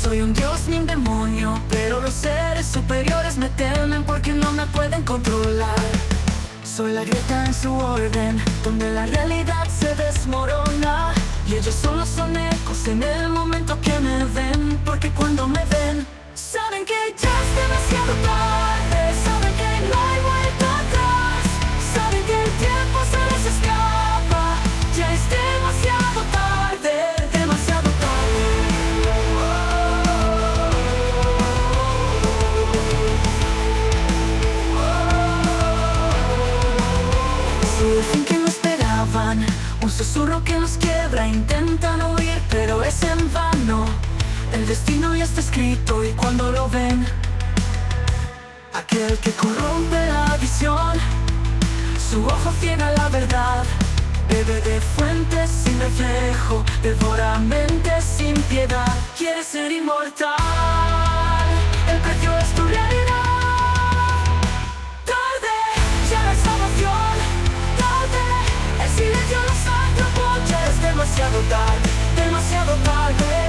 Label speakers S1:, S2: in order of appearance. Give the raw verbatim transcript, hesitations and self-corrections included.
S1: soy un dios ni un demonio, pero los seres superiores me temen porque no me pueden controlar. Soy la grieta en su orden, donde la realidad se desmorona, y ellos solo son ecos en el momento que me ven, porque cuando me ven, saben que ya es demasiado tarde, saben que no hay vuelta atrás, saben que el tiempo se les escapa, ya es demasiado tarde, demasiado tarde. Si dicen que no esperaban, un susurro que los quiebra, intentan huir, pero es en vano. El destino ya está escrito y cuando lo ven, aquel que corrompe la visión, su ojo ciega la verdad, bebe de fuentes sin reflejo, devora mentes sin piedad. Quiere ser inmortal, el precio es tu realidad. Tarde, ya no es salvación, tarde, el silencio los atrapó, ya es demasiado tarde, demasiado tarde.